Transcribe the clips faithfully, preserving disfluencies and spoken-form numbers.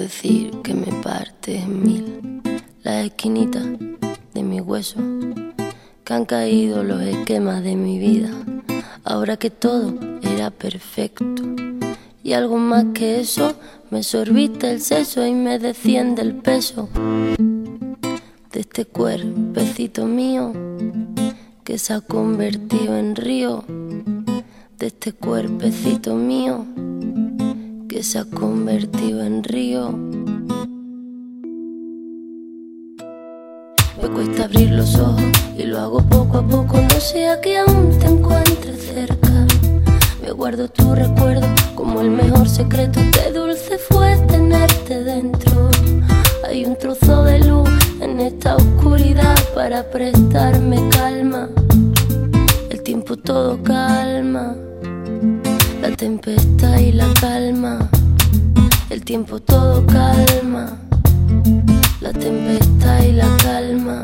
decir que me parte en mil las esquinitas de mi hueso, que han caído los esquemas de mi vida, ahora que todo era perfecto. Y algo más que eso, me sorbiste el seso y me desciende el peso de este cuerpecito mío que se ha convertido en río, de este cuerpecito mío que se ha convertido en río. Me cuesta abrir los ojos y lo hago poco a poco, no sea que aún te encuentres cerca. Me guardo tu recuerdo como el mejor secreto, qué dulce fue tenerte dentro. Hay un trozo de luz en esta oscuridad para prestarme calma. El tiempo todo calma, la tempestad y la calma. El tiempo todo calma, la tempestad y la calma.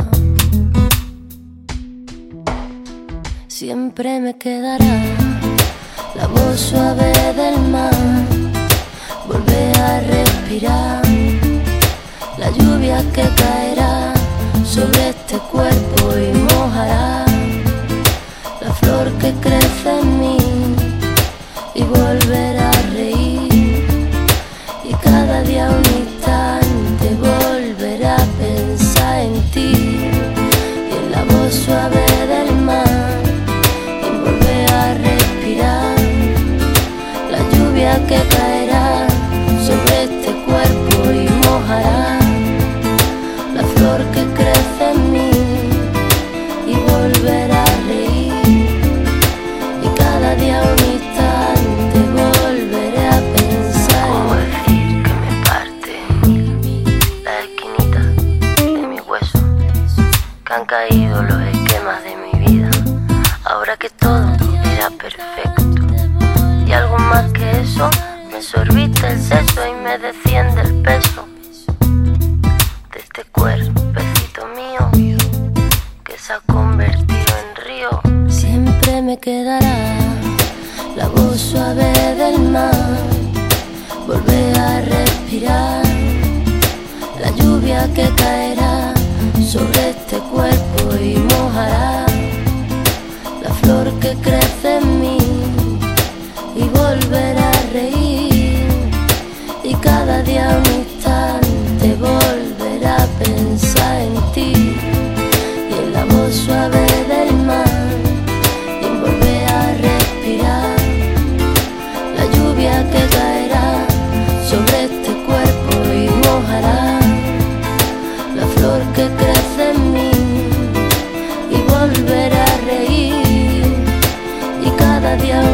Siempre me quedará la voz suave del mar, volver a respirar la lluvia que caerá sobre este cuerpo y mojará la flor que crece en mí, y volver a reír, y cada día un instante volver a pensar en ti, y en la voz suave del mar, y volver a respirar la lluvia que caerá sobre este cuerpo y mojará la flor que crece en mí, y volver a reír, y cada día un instante volveré a pensar. ¿Cómo decir que me parte en mil la esquinita de mi hueso, que han caído los esquemas de mi vida, ahora que todo era perfecto? Y algo más que eso, me sorbiste el seso y me desciende el peso de este cuerpecito mío que se ha convertido en río. Siempre me quedará la voz suave del mar, volver a respirar la lluvia que caerá sobre este cuerpo y mojará la flor que crece en mí, y volver a reír, y cada día un instante volver a pensar en ti, y en la voz suave del mar, y volver a respirar la lluvia que caerá sobre este cuerpo y mojará la flor que crece en mí, y volver a reír, y cada día